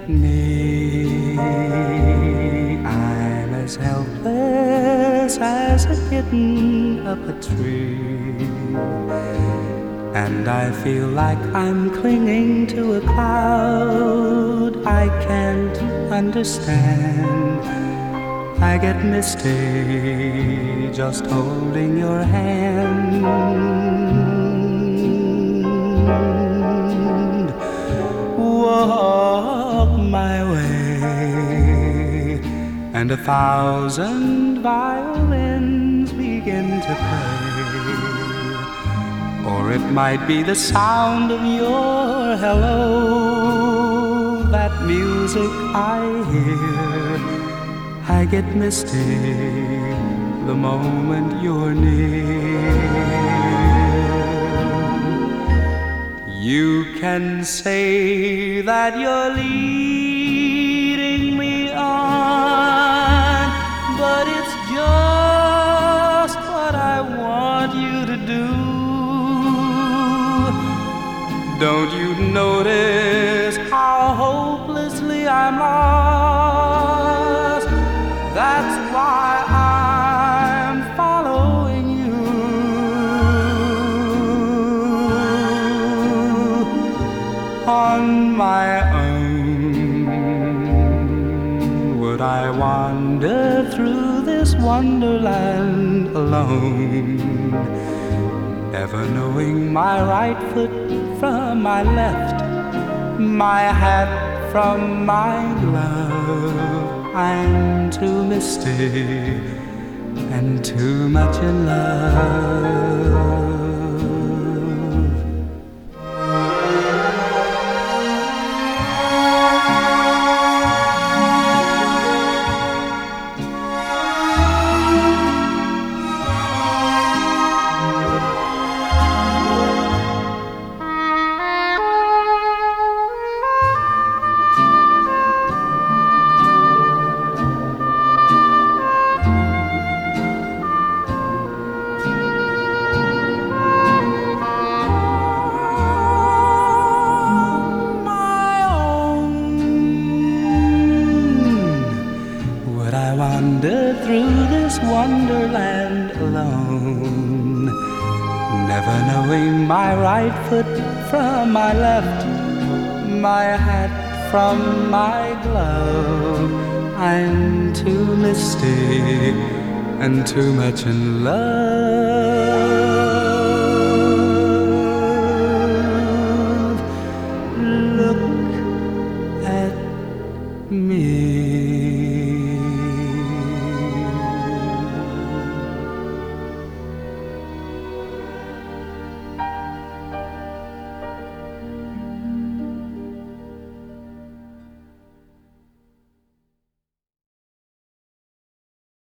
me. I'm as helpless as a kitten up a tree, and I feel like I'm clinging to a cloud I can't understand. I get misty just holding your hand. Walk my way, and 1,000 violins begin to play. Or it might be the sound of your hello, that music I hear. I get misty the moment you're near. You can say that you're leading me on, but it's just what I want you to do. Don't you notice how hopelessly I'm lost? That's why I'm following you. On my own, would I wander through this wonderland alone, never knowing my right foot from my left, my hat from my glove. I'm too misty and too much in love. Wander through this wonderland alone, never knowing my right foot from my left, my hat from my glove. I'm too misty and too much in love.